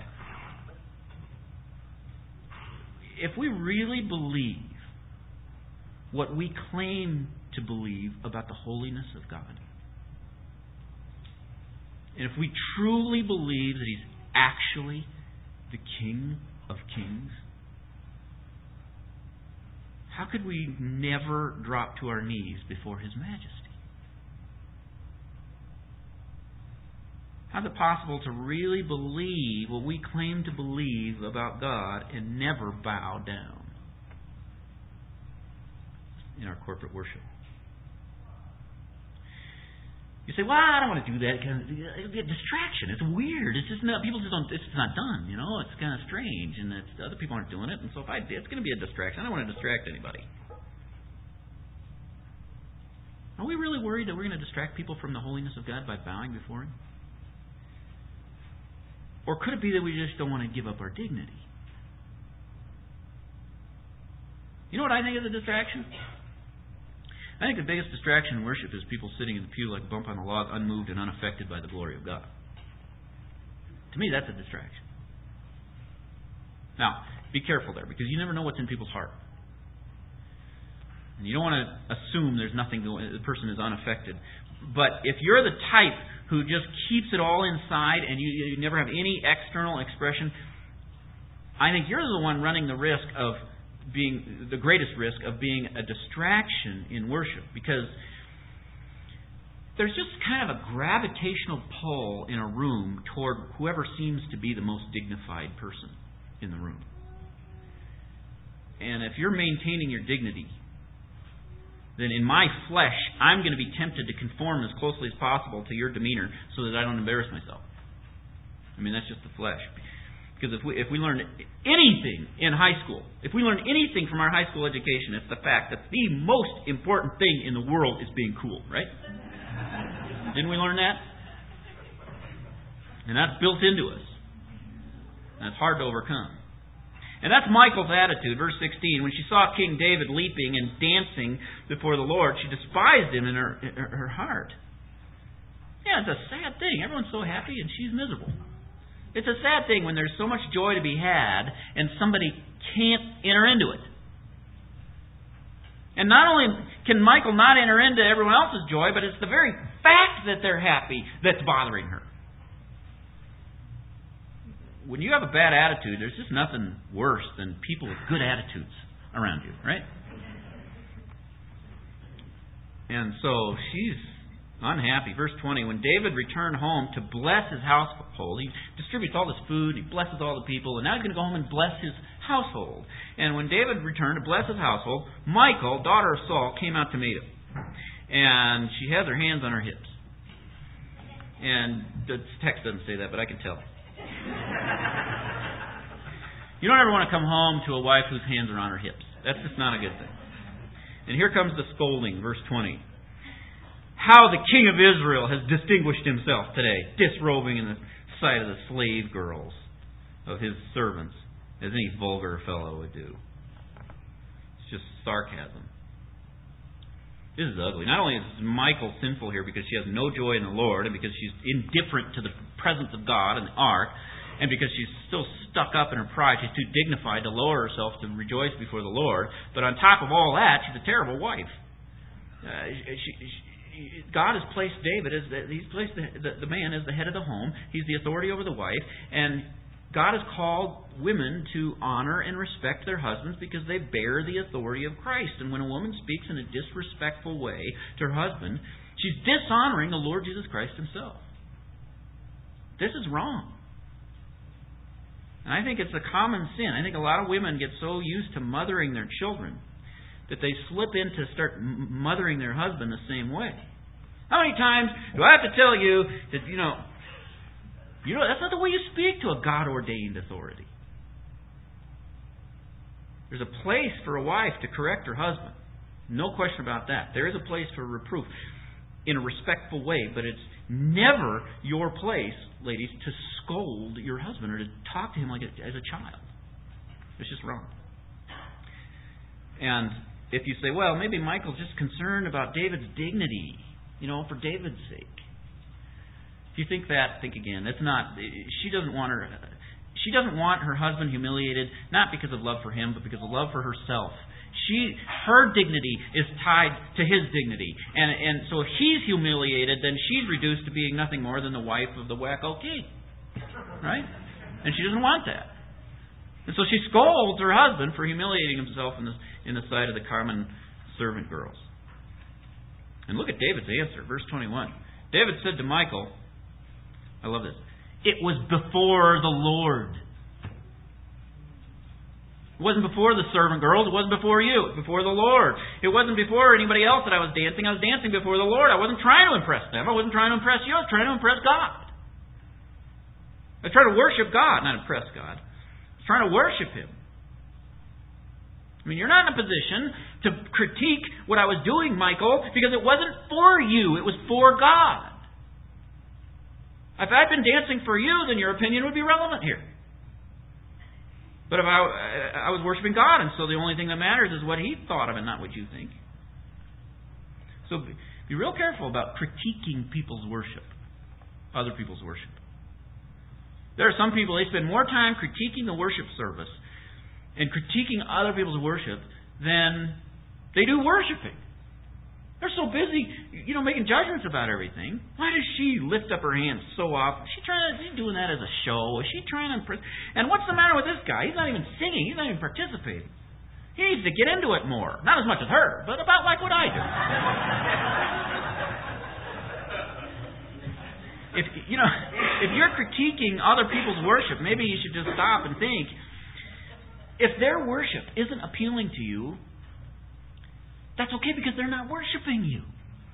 if we really believe what we claim to believe about the holiness of God, and if we truly believe that He's actually the King of Kings, how could we never drop to our knees before His majesty? How is it possible to really believe what we claim to believe about God and never bow down in our corporate worship? You say, "Well, I don't want to do that because it'll be a distraction. It's weird. It's just not. People just don't. It's not done. You know, it's kind of strange, and it's, other people aren't doing it. And so if I, it's going to be a distraction. I don't want to distract anybody." Are we really worried that we're going to distract people from the holiness of God by bowing before Him? Or could it be that we just don't want to give up our dignity? You know what I think is a distraction? I think the biggest distraction in worship is people sitting in the pew like a bump on a log, unmoved and unaffected by the glory of God. To me, that's a distraction. Now, be careful there, because you never know what's in people's heart. And you don't want to assume there's nothing going, the person is unaffected. But if you're the type who just keeps it all inside and you, you never have any external expression, I think you're the one running the risk of being the greatest risk of being a distraction in worship, because there's just kind of a gravitational pull in a room toward whoever seems to be the most dignified person in the room. And if you're maintaining your dignity, then in my flesh, I'm going to be tempted to conform as closely as possible to your demeanor so that I don't embarrass myself. I mean, that's just the flesh. Because if we if we learn anything in high school, if we learn anything from our high school education, it's the fact that the most important thing in the world is being cool, right? Didn't we learn that? And that's built into us. And it's hard to overcome. And that's Michal's attitude. Verse sixteen, when she saw King David leaping and dancing before the Lord, she despised him in her, in her heart. Yeah, it's a sad thing. Everyone's so happy and she's miserable. It's a sad thing when there's so much joy to be had and somebody can't enter into it. And not only can Michal not enter into everyone else's joy, but it's the very fact that they're happy that's bothering her. When you have a bad attitude, there's just nothing worse than people with good attitudes around you, right? And so she's unhappy. Verse twenty, when David returned home to bless his household, he distributes all this food, he blesses all the people, and now he's going to go home and bless his household. And when David returned to bless his household, Michal, daughter of Saul, came out to meet him. And she has her hands on her hips. And the text doesn't say that, but I can tell. You don't ever want to come home to a wife whose hands are on her hips. That's just not a good thing. And here comes the scolding, verse twenty. How the king of Israel has distinguished himself today, disrobing in the sight of the slave girls of his servants, as any vulgar fellow would do. It's just sarcasm. This is ugly. Not only is Michal sinful here because she has no joy in the Lord, and because she's indifferent to the presence of God and the ark, and because she's still stuck up in her pride, she's too dignified to lower herself to rejoice before the Lord. But on top of all that, she's a terrible wife. Uh, she, she, God has placed David as the, He's placed the, the, the man as the head of the home. He's the authority over the wife, and God has called women to honor and respect their husbands because they bear the authority of Christ. And when a woman speaks in a disrespectful way to her husband, she's dishonoring the Lord Jesus Christ Himself. This is wrong. And I think it's a common sin. I think a lot of women get so used to mothering their children that they slip into start mothering their husband the same way. How many times do I have to tell you that, you know, you know, that's not the way you speak to a God-ordained authority. There's a place for a wife to correct her husband. No question about that. There is a place for reproof in a respectful way, but it's never your place, ladies, to scold your husband or to talk to him like a, as a child. It's just wrong. And if you say, well, maybe Michal's just concerned about David's dignity, you know, for David's sake. If you think that, think again. That's not. She doesn't want her. She doesn't want her husband humiliated, not because of love for him, but because of love for herself. She, her dignity is tied to his dignity, and and so if he's humiliated, then she's reduced to being nothing more than the wife of the wacko king, right? And she doesn't want that, and so she scolds her husband for humiliating himself in the in the sight of the Carmen servant girls. And look at David's answer, verse twenty-one. David said to Michal, I love this, it was before the Lord. It wasn't before the servant girls. It wasn't before you. It was before the Lord. It wasn't before anybody else that I was dancing. I was dancing before the Lord. I wasn't trying to impress them. I wasn't trying to impress you. I was trying to impress God. I was trying to worship God, not impress God. I was trying to worship Him. I mean, you're not in a position to critique what I was doing, Michal, because it wasn't for you. It was for God. If I'd been dancing for you, then your opinion would be relevant here. But if I, I was worshiping God, and so the only thing that matters is what He thought of it, not what you think. So be, be real careful about critiquing people's worship, other people's worship. There are some people, they spend more time critiquing the worship service and critiquing other people's worship than they do worshiping. They're so busy, you know, making judgments about everything. Why does she lift up her hands so often? Is she trying to, is she doing that as a show? Is she trying to impress? And what's the matter with this guy? He's not even singing. He's not even participating. He needs to get into it more. Not as much as her, but about like what I do. If you know, if you're critiquing other people's worship, maybe you should just stop and think. If their worship isn't appealing to you, that's okay because they're not worshiping you.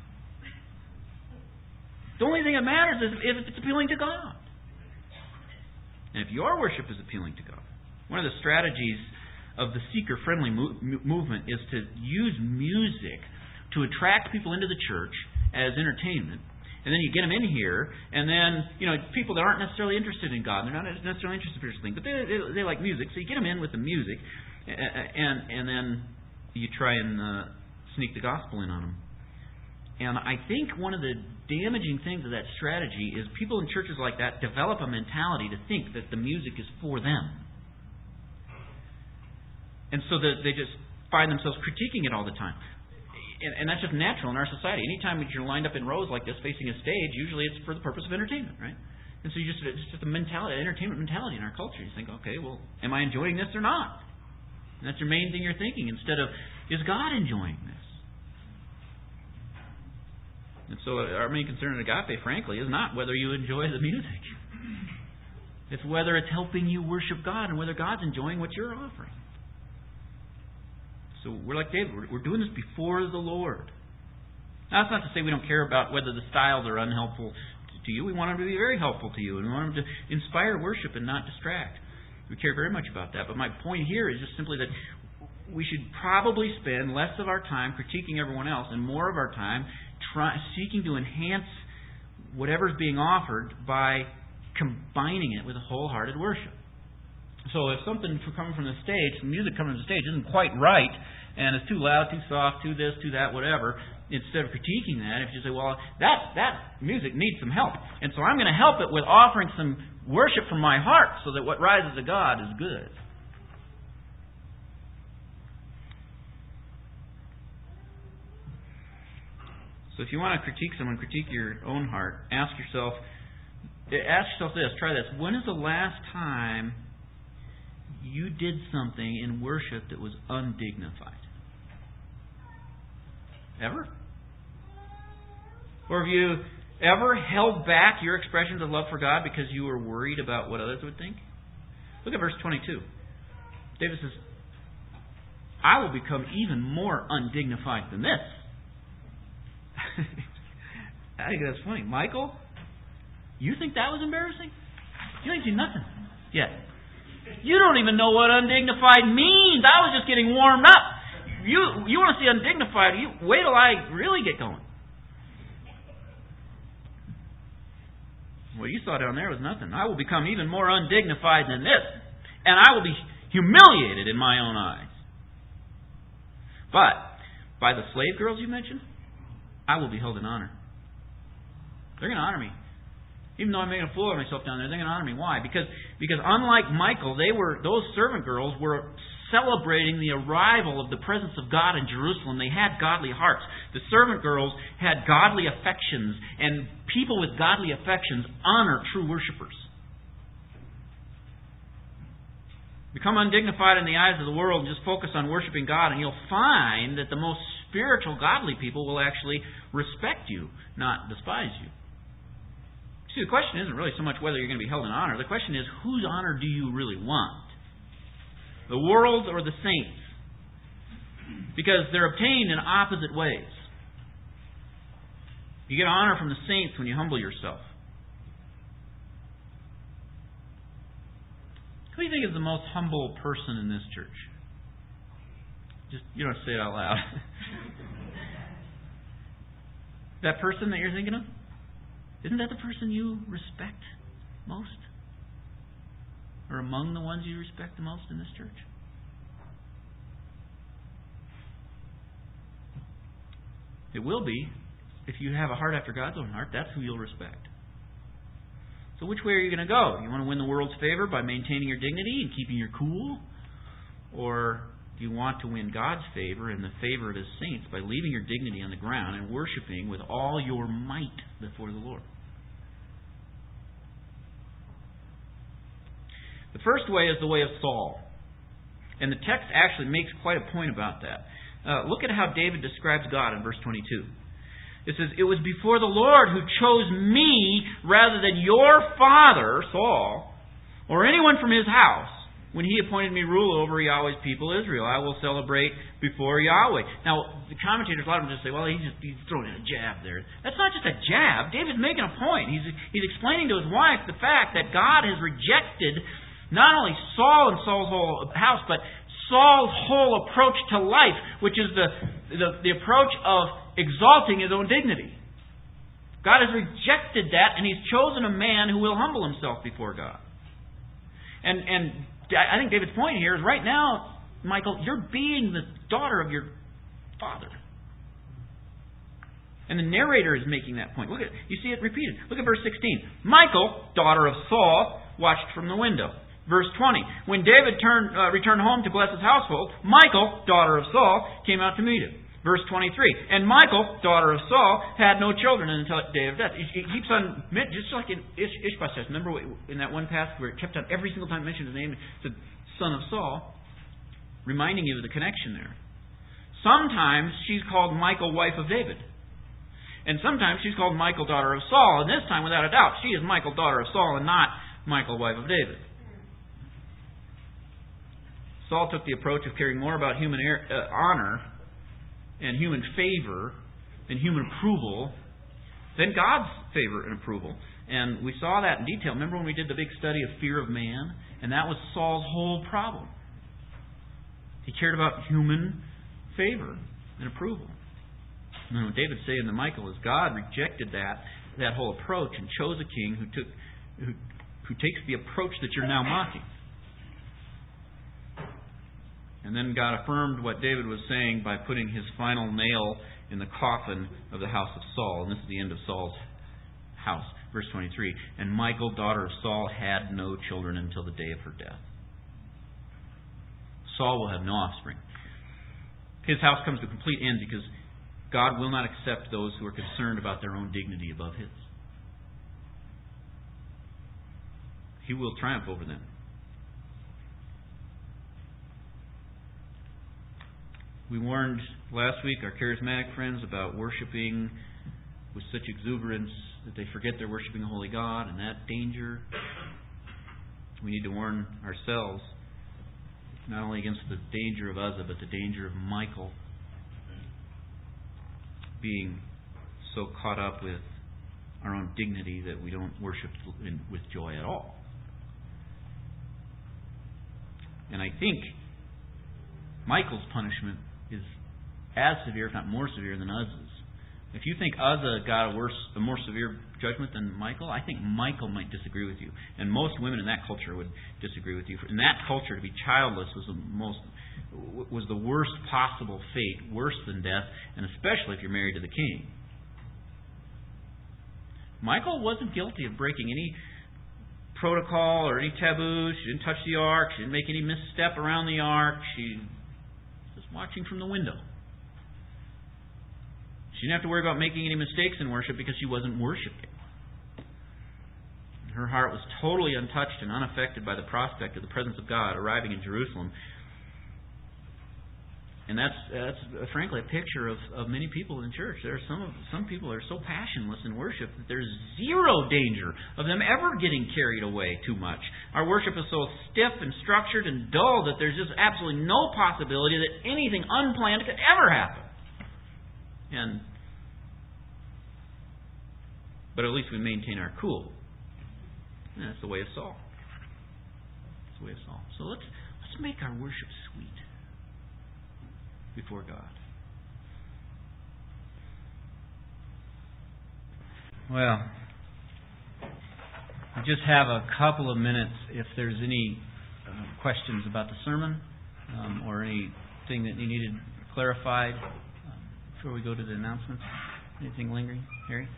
The only thing that matters is if it's appealing to God. And if your worship is appealing to God. One of the strategies of the seeker-friendly mo- movement is to use music to attract people into the church as entertainment. And then you get them in here, and then, you know, people that aren't necessarily interested in God, they're not necessarily interested in spiritual things, but they, they, they like music, so you get them in with the music, and and then you try and uh, sneak the gospel in on them. And I think one of the damaging things of that strategy is people in churches like that develop a mentality to think that the music is for them. And so that they just find themselves critiquing it all the time. And, and that's just natural in our society. Anytime you're lined up in rows like this facing a stage, usually it's for the purpose of entertainment, right? And so you just it's just a mentality, an entertainment mentality in our culture. You think, okay, well, am I enjoying this or not? And that's your main thing you're thinking instead of, is God enjoying this? And so our main concern at Agape, frankly, is not whether you enjoy the music. It's whether it's helping you worship God and whether God's enjoying what you're offering. So we're like David. We're doing this before the Lord. Now, that's not to say we don't care about whether the styles are unhelpful to you. We want them to be very helpful to you. And we want them to inspire worship and not distract. We care very much about that. But my point here is just simply that we should probably spend less of our time critiquing everyone else and more of our time try, seeking to enhance whatever's being offered by combining it with a wholehearted worship. So if something coming from the stage, the music coming from the stage isn't quite right, and it's too loud, too soft, too this, too that, whatever, instead of critiquing that, if you say, well, that that music needs some help, and so I'm going to help it with offering some worship from my heart so that what rises to God is good. So if you want to critique someone, critique your own heart. Ask yourself, ask yourself this, try this. When is the last time you did something in worship that was undignified? Ever? Or have you ever held back your expressions of love for God because you were worried about what others would think? Look at verse twenty-two. David says, I will become even more undignified than this. I think that's funny. Michael, you think that was embarrassing? You ain't seen nothing yet. You don't even know what undignified means. I was just getting warmed up. You you want to see undignified, you wait till I really get going. What you saw down there was nothing. I will become even more undignified than this. And I will be humiliated in my own eyes. But by the slave girls you mentioned, I will be held in honor. They're going to honor me. Even though I'm making a fool of myself down there, they're going to honor me. Why? Because because unlike Michael, they were those servant girls were celebrating the arrival of the presence of God in Jerusalem. They had godly hearts. The servant girls had godly affections, and people with godly affections honor true worshipers. Become undignified in the eyes of the world and just focus on worshiping God, and you'll find that the most spiritual, godly people will actually respect you, not despise you. See, the question isn't really so much whether you're going to be held in honor. The question is, whose honor do you really want? The world's or the saints? Because they're obtained in opposite ways. You get honor from the saints when you humble yourself. Who do you think is the most humble person in this church? Just, you don't have to say it out loud. That person that you're thinking of? Isn't that the person you respect most? Or among the ones you respect the most in this church? It will be. If you have a heart after God's own heart, that's who you'll respect. So which way are you going to go? You want to win the world's favor by maintaining your dignity and keeping your cool? Or do you want to win God's favor and the favor of His saints by leaving your dignity on the ground and worshiping with all your might before the Lord? The first way is the way of Saul. And the text actually makes quite a point about that. Uh, look at how David describes God in verse twenty-two. It says, "It was before the Lord who chose me rather than your father, Saul, or anyone from his house, when He appointed me ruler over Yahweh's people Israel. I will celebrate before Yahweh." Now, the commentators, a lot of them just say, well, he's just he's throwing in a jab there. That's not just a jab. David's making a point. He's, he's explaining to his wife the fact that God has rejected not only Saul and Saul's whole house, but Saul's whole approach to life, which is the, the, the approach of exalting his own dignity. God has rejected that, and He's chosen a man who will humble himself before God. And and I think David's point here is right now, Michal, you're being the daughter of your father. And the narrator is making that point. Look at you see it repeated. Look at verse sixteen. Michal, daughter of Saul, watched from the window. Verse twenty. When David turned, uh, returned home to bless his household, Michal, daughter of Saul, came out to meet him. Verse twenty-three. And Michal, daughter of Saul, had no children until the day of death. It keeps on, just like in Ish, Ishbosheth. Remember in that one passage where it kept on, every single time it mentioned his name, it said, son of Saul, reminding you of the connection there. Sometimes she's called Michal, wife of David. And sometimes she's called Michal, daughter of Saul. And this time, without a doubt, she is Michal, daughter of Saul, and not Michal, wife of David. Saul took the approach of caring more about human uh, honor and human favor and human approval than God's favor and approval. And we saw that in detail. Remember when we did the big study of fear of man? And that was Saul's whole problem. He cared about human favor and approval. And what David's saying to Michal is God rejected that that whole approach and chose a king who took who, who takes the approach that you're now mocking. And then God affirmed what David was saying by putting his final nail in the coffin of the house of Saul. And this is the end of Saul's house. Verse twenty-three. And Michal, daughter of Saul, had no children until the day of her death. Saul will have no offspring. His house comes to a complete end because God will not accept those who are concerned about their own dignity above His. He will triumph over them. We warned last week our charismatic friends about worshiping with such exuberance that they forget they're worshiping a holy God, and that danger. We need to warn ourselves not only against the danger of Uzzah, but the danger of Michal being so caught up with our own dignity that we don't worship with joy at all. And I think Michal's punishment is as severe, if not more severe, than Uzzah's. If you think Uzzah got a worse, a more severe judgment than Michal, I think Michal might disagree with you. And most women in that culture would disagree with you. In that culture, to be childless was the most was the worst possible fate, worse than death, and especially if you're married to the king. Michal wasn't guilty of breaking any protocol or any taboo. She didn't touch the ark. She didn't make any misstep around the ark. She was watching from the window. She didn't have to worry about making any mistakes in worship because she wasn't worshiping. Her heart was totally untouched and unaffected by the prospect of the presence of God arriving in Jerusalem. And that's, that's frankly a picture of, of many people in church. There are some of, some people are so passionless in worship that there's zero danger of them ever getting carried away too much. Our worship is so stiff and structured and dull that there's just absolutely no possibility that anything unplanned could ever happen. And but at least we maintain our cool. And that's the way of Saul. That's the way of Saul. So let's let's make our worship sweet before God. Well, we just have a couple of minutes if there's any uh, questions about the sermon um, or anything that you needed clarified um, before we go to the announcements. Anything lingering? Harry?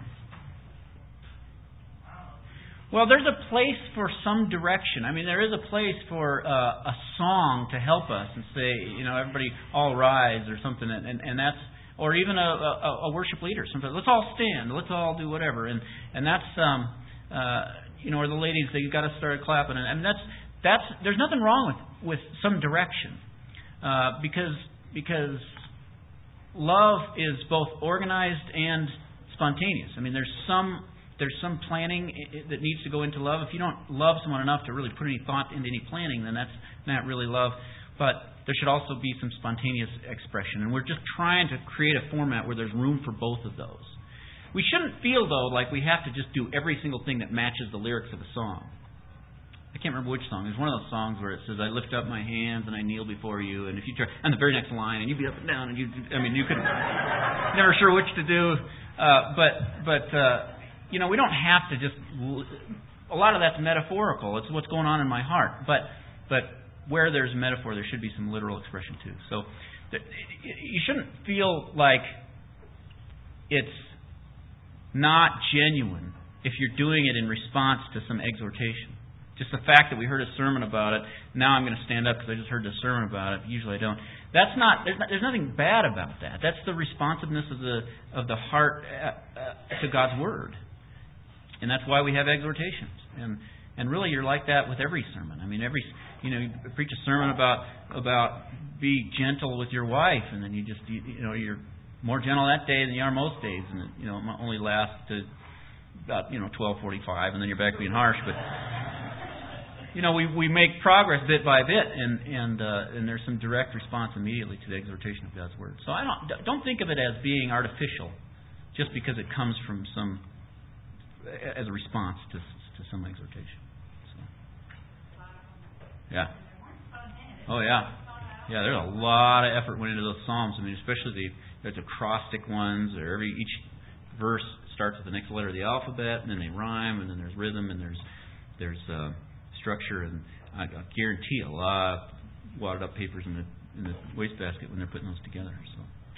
Well, there's a place for some direction. I mean, there is a place for uh, a song to help us and say, you know, everybody all rise or something, and, and, and that's, or even a, a, a worship leader. Sometimes let's all stand, let's all do whatever, and and that's, um, uh, you know, or the ladies they got to start clapping, and, and that's that's there's nothing wrong with with some direction, uh, because because love is both organized and spontaneous. I mean, there's some. There's some planning that needs to go into love. If you don't love someone enough to really put any thought into any planning, then that's not really love. But there should also be some spontaneous expression. And we're just trying to create a format where there's room for both of those. We shouldn't feel, though, like we have to just do every single thing that matches the lyrics of a song. I can't remember which song. There's one of those songs where it says, I lift up my hands and I kneel before you. And if you try, and the very next line, and you'd be up and down, and you, I mean, you could, never sure which to do. Uh, but, but, uh, you know, we don't have to just... A lot of that's metaphorical. It's what's going on in my heart. But but where there's metaphor, there should be some literal expression too. So you shouldn't feel like it's not genuine if you're doing it in response to some exhortation. Just the fact that we heard a sermon about it, now I'm going to stand up because I just heard the sermon about it. Usually I don't. That's not. There's, not, there's nothing bad about that. That's the responsiveness of the of the heart uh, uh, to God's Word, and that's why we have exhortations. And and really, you're like that with every sermon. I mean, every you know, you preach a sermon about about be gentle with your wife, and then you just you, you know you're more gentle that day than you are most days, and it, you know it only lasts to about you know twelve forty-five, and then you're back being harsh, but. You know, we, we make progress bit by bit, and and uh, and there's some direct response immediately to the exhortation of God's Word. So I don't don't think of it as being artificial, just because it comes from some as a response to to some exhortation. So, yeah. Oh yeah, yeah. There's a lot of effort went into those psalms. I mean, especially the there's acrostic ones, or every each verse starts with the next letter of the alphabet, and then they rhyme, and then there's rhythm, and there's there's uh, structure, and I guarantee a lot of wadded up papers in the in the wastebasket when they're putting those together. So.